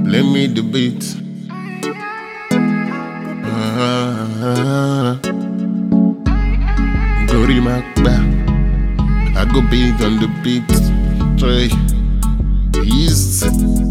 Play me the beat. Gori Makba. I go beat on the beat. Try. Easy.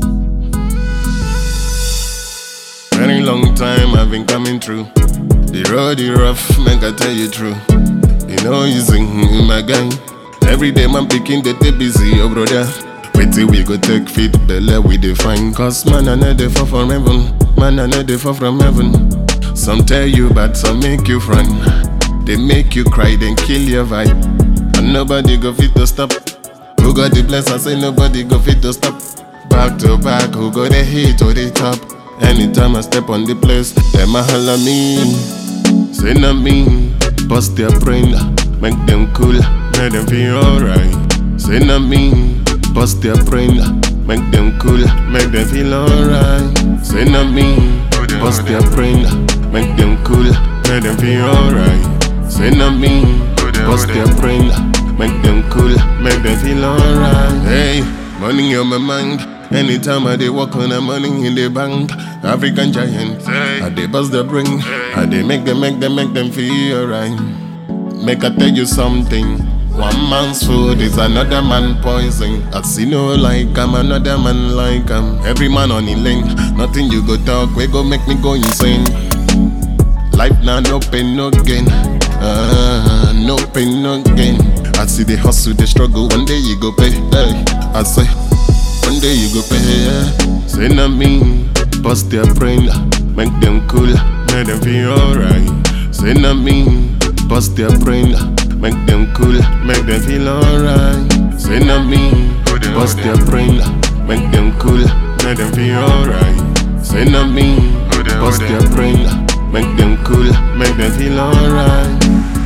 Very long time I've been coming through. The road is rough, make I tell you true. You know you sing, my guy. Every day man picking the day busy, oh brother. Wait till we go take feet, belly we define. Cause man I know they fall from heaven. Man I know they fall from heaven. Some tell you bad, some make you front. They make you cry, then kill your vibe. And nobody go fit to stop. Who got the bless, I say nobody go fit to stop. Back to back, who got the hit or the top. Anytime I step on the place, them a holla me. Say not me, bust their brain, make them cool, make them feel alright. Say not me, bust their brain, make them cool, make them feel alright. Say not me, bust their brain, make them cool, make them feel alright. Say not me, bust their brain, make them cool, make them feel alright. Hey, money on my mind. Anytime I dey walk on the money in the bank, African giant, I dey bust the brain, I dey make them feel alright. Make I tell you something, one man's food is another man's poison. I see no like I'm another man like I'm. Every man on the lane, nothing you go talk, we go make me go insane. Life now no pain, no gain, no pain, no gain. I see the hustle, the struggle, one day you go pay, hey, I say. One day you go pay, yeah. Say not me, bust their brain, make them cool, make them feel alright. Say not me, bust their brain, make them cool, make them feel alright. Say not me, bust their brain, make them cool, make them feel alright. Say not me, bust their brain, make them cool, make them feel alright.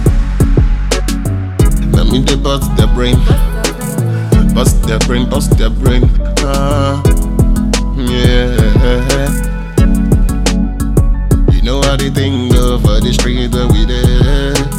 Let me dey bust their brain. Bust their brain, yeah. You know how they think go for the street that we there.